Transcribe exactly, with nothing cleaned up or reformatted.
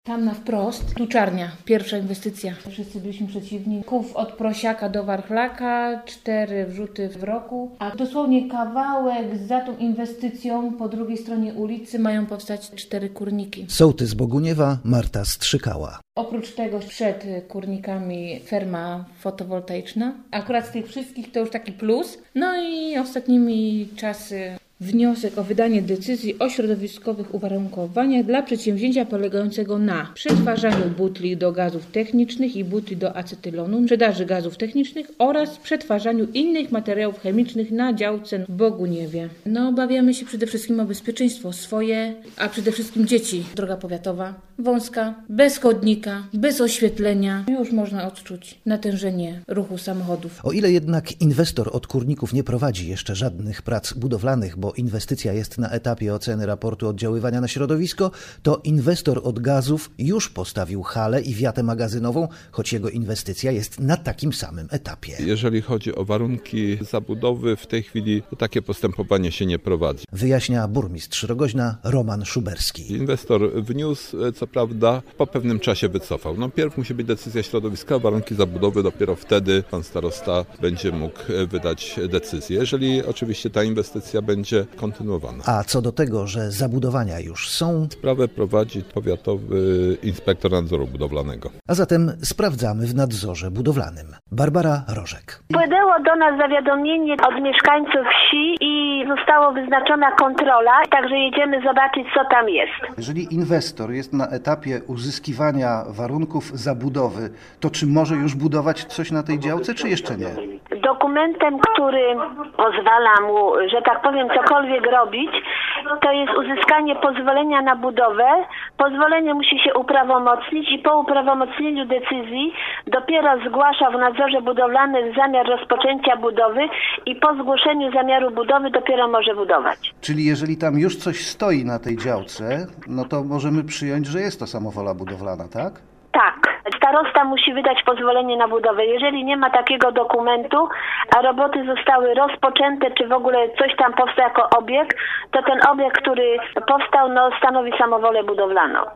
Tam na wprost, tuczarnia, pierwsza inwestycja. Wszyscy byliśmy przeciwni. Ków od Prosiaka do Warchlaka, cztery wrzuty w roku, a dosłownie kawałek za tą inwestycją po drugiej stronie ulicy mają powstać cztery kurniki. Sołtys Boguniewa Marta Strzykała. Oprócz tego przed kurnikami ferma fotowoltaiczna. Akurat z tych wszystkich to już taki plus. No i ostatnimi czasy wniosek o wydanie decyzji o środowiskowych uwarunkowaniach dla przedsięwzięcia polegającego na przetwarzaniu butli do gazów technicznych i butli do acetylonu, sprzedaży gazów technicznych oraz przetwarzaniu innych materiałów chemicznych na działce w Boguniewie. No, obawiamy się przede wszystkim o bezpieczeństwo swoje, a przede wszystkim dzieci. Droga powiatowa, wąska, bez chodnika, bez oświetlenia. Już można odczuć natężenie ruchu samochodów. O ile jednak inwestor od kurników nie prowadzi jeszcze żadnych prac budowlanych, bo inwestycja jest na etapie oceny raportu oddziaływania na środowisko, to inwestor od gazów już postawił halę i wiatę magazynową, choć jego inwestycja jest na takim samym etapie. Jeżeli chodzi o warunki zabudowy, w tej chwili takie postępowanie się nie prowadzi. Wyjaśnia burmistrz Rogoźna Roman Szuberski. Inwestor wniósł, co prawda, po pewnym czasie wycofał. No, pierw musi być decyzja środowiskowa, warunki zabudowy, dopiero wtedy pan starosta będzie mógł wydać decyzję, jeżeli oczywiście ta inwestycja będzie kontynuowana. A co do tego, że zabudowania już są, sprawę prowadzi powiatowy inspektor nadzoru budowlanego. A zatem sprawdzamy w nadzorze budowlanym. Barbara Rożek. Wpłynęło do nas zawiadomienie od mieszkańców wsi i została wyznaczona kontrola, także jedziemy zobaczyć, co tam jest. Jeżeli inwestor jest na etapie uzyskiwania warunków zabudowy, to czy może już budować coś na tej działce, czy jeszcze nie? Dokumentem, który pozwala mu, że tak powiem, cokolwiek robić, to jest uzyskanie pozwolenia na budowę. Pozwolenie musi się uprawomocnić i po uprawomocnieniu decyzji dopiero zgłasza w nadzorze budowlanym zamiar rozpoczęcia budowy i po zgłoszeniu zamiaru budowy dopiero może budować. Czyli jeżeli tam już coś stoi na tej działce, no to możemy przyjąć, że jest to samowola budowlana, tak? Tak. Starosta musi wydać pozwolenie na budowę. Jeżeli nie ma takiego dokumentu, a roboty zostały rozpoczęte, czy w ogóle coś tam powstało jako obiekt, to ten obiekt, który powstał, no, stanowi samowolę budowlaną.